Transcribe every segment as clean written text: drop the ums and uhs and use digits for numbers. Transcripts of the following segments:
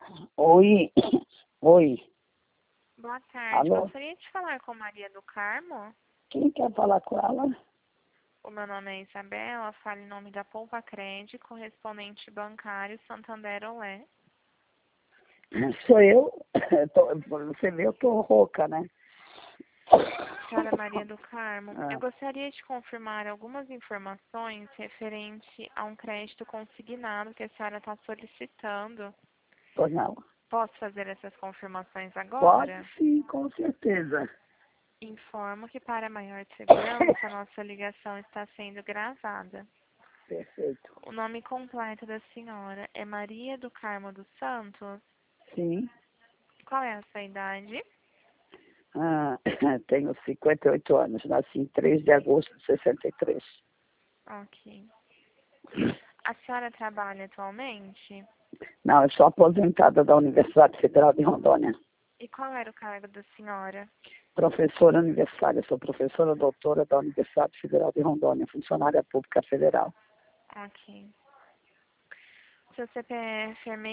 Oi, oi, Boa tarde. alô? Gostaria de falar com Maria do Carmo. Quem quer falar com ela? O meu nome é Isabela, falo em nome da Poupa Cred, correspondente bancário Santander Olé. Sou eu. Você vê, eu tô rouca, né? Senhora Maria do Carmo, eu Ah, gostaria de confirmar algumas informações referente a um crédito consignado que a senhora está solicitando. pois não. Posso fazer essas confirmações Pode agora? sim, com certeza. Informo que, para maior segurança, a nossa ligação está sendo gravada. Perfeito. O nome completo da senhora é Maria do Carmo dos Santos. Sim. Qual é a sua idade? Ah, tenho 58 anos, nasci em 3 de agosto de 63. Ok. A senhora trabalha atualmente? Não, eu sou aposentada da Universidade Federal de Rondônia. E qual era o cargo da senhora? Professora universitária, sou professora doutora da Universidade Federal de Rondônia, funcionária pública federal. Ok. Seu CPF é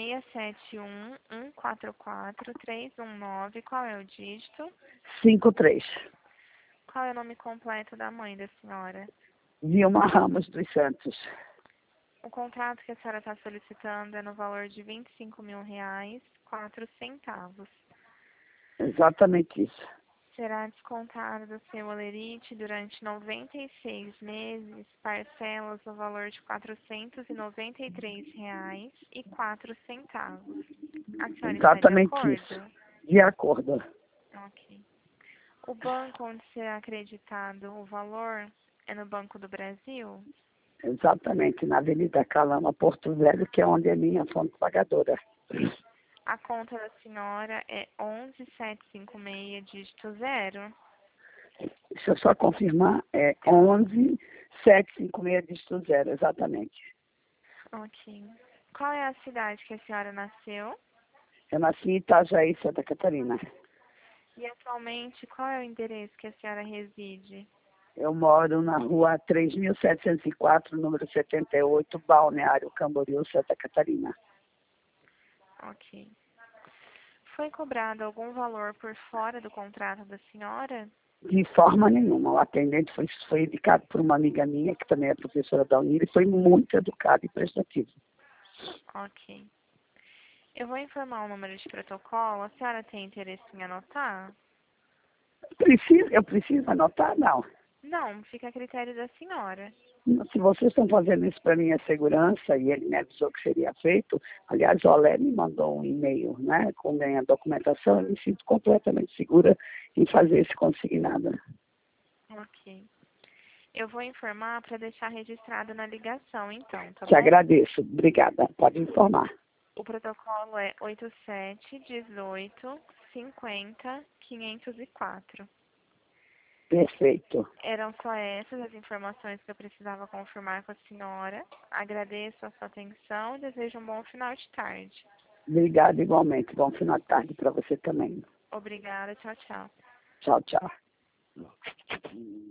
671144319. Qual é o dígito? 53. Qual é o nome completo da mãe da senhora? Vilma Ramos dos Santos. O contrato que a senhora está solicitando é no valor de R$ 25.000,04. Exatamente isso. Será descontado do seu holerite durante 96 meses, parcelas no valor de R$ 493,04. A senhora está de Exatamente isso. acordo? De acordo. Ok. O banco onde será acreditado o valor é no Banco do Brasil? Exatamente, na Avenida Calama, Porto Velho, que é onde é minha fonte pagadora. A conta da senhora é 11756, dígito 0. Deixa eu só confirmar, é 11756 dígito 0, exatamente. Ok. Qual é a cidade que a senhora nasceu? Eu nasci em Itajaí, Santa Catarina. E atualmente, qual é o endereço que a senhora reside? Eu moro na rua 3704, número 78, Balneário Camboriú, Santa Catarina. Ok. Foi cobrado algum valor por fora do contrato da senhora? De forma nenhuma. O atendente foi indicado por uma amiga minha, que também é professora da Unir, e foi muito educado e prestativo. Ok. Eu vou informar o número de protocolo. A senhora tem interesse em anotar? Eu preciso anotar? Não. Não, fica a critério da senhora. Se vocês estão fazendo isso para minha segurança, e ele me avisou que seria feito, aliás, o Olé me mandou um e-mail, né, com a documentação, eu me sinto completamente segura em fazer esse consignado. Ok. Eu vou informar para deixar registrado na ligação, então, tá Te bom? agradeço. Obrigada. Pode informar. O protocolo é 8718500504. Perfeito. Eram só essas as informações que eu precisava confirmar com a senhora. Agradeço a sua atenção e desejo um bom final de tarde. Obrigada igualmente. Bom final de tarde para você também. Obrigada, tchau, tchau. Tchau, tchau.